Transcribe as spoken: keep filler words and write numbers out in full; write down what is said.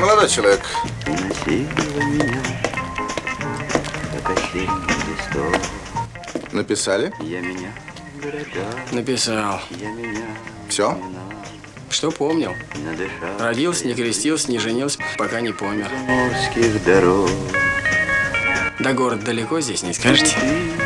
Молодой человек. Написали? Написал. Все? Что помнил? Родился, не крестился, не женился, пока не помер. До города далеко здесь, не скажете?